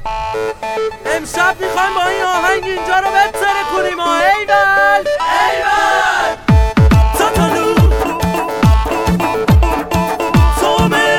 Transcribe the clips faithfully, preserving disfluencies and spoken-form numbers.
امشب میخوایم با این آهنگ اینجا رو بتره کنیم. ایول ایول تاتالو تومه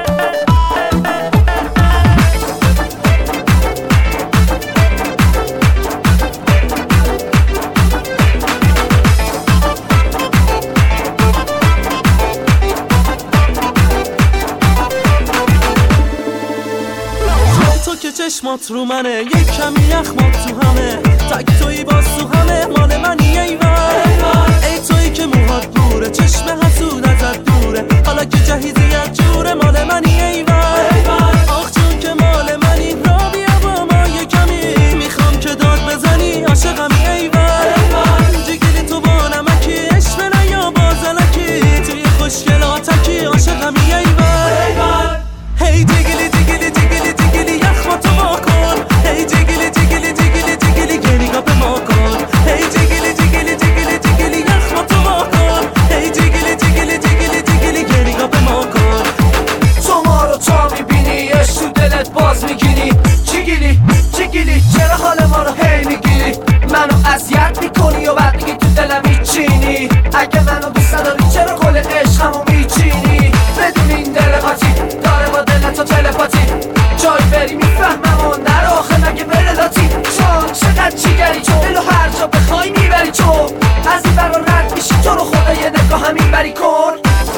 تو که چشمات رو منه، یک کمی یخمات تو همه، تک توی باز تو همه، مال منی ایول. ای تویی که موهات دوره، چشم حسود ازت دوره، حالا که جهیزیت جوره، مال منی ایول. آخ جون که مال منی، را بیا با ما یه کمی، میخوام که داد بزنی عاشقمی ایول. جگیلی تو با نمکی، عشق نه یا بازلکی، توی خوشگلاتکی عاشقمی ایول. هی جگیلی جگیلی جگیلی جگیلی یخماتو با کن، هی جگیلی جگیلی جگیلی جگیلی گریگا به ما کن، هی جگیلی جگیلی جگیلی جگیلی یخماتو با کن، هی جگیلی جگیلی جگیلی جگیلی گریگا به ما کن. تو ما رو تا میبینی، عشق تو دلت باز میگیری، جگیلی جگیلی چرا حال ما رو هی میگیری، منو اذیت میکنی و بعد میگی تو دلم میچینی. اگه منو دوست نداری چرا کل عشقمو میچینی، بدون این دلقاطی داره با دلت و تلپاتی، جای بری میفهمم و نرو آخه مگه بره لاتی. چون چقدر چیگری، چون دلو هر جا بخوای میبری، چون از این برا رد میشی، تو رو خدا یه نگاه همین بری کن.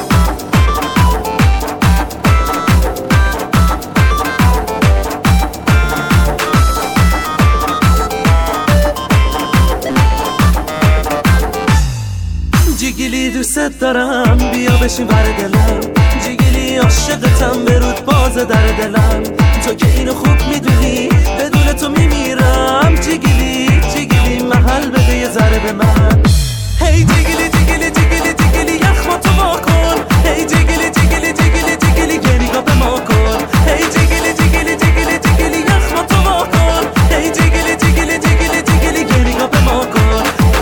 جیگیلی دوست دارم، بیا بشین بر دلم، جیگیلی عاشقتم، برود باز در دلم، تو که اینو خوب میدونی، بدون تو میمیرم. جیگیلی جیگیلی محل بده یه ذره به من، هی جیگیلی جیگیلی جیگیلی جیگیلی یخماتو با کن، هی جیگیلی جیگیلی جیگیلی جیگیلی گریگا به ما کن، هی جیگیلی جیگیلی جیگیلی جیگیلی یخماتو با کن، هی جیگیلی جیگیلی جیگیلی جیگیلی گریگا به ما کن.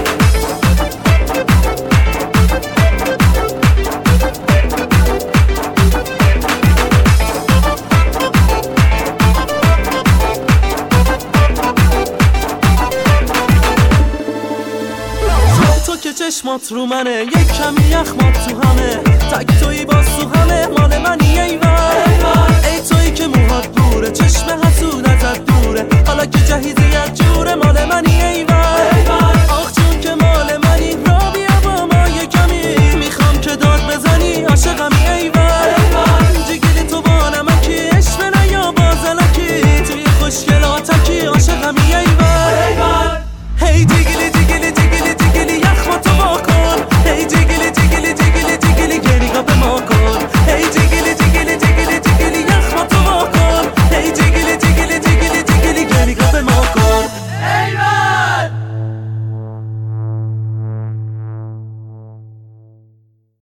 تو که چشمات رو منه، یک کمی یخمات تو همه، تک توی باز تو همه، مال منی ایول. ای تویی که موهات دوره، چشم حسود ازت دوره، حالا که جهیزیت جوره، مال منی ایول.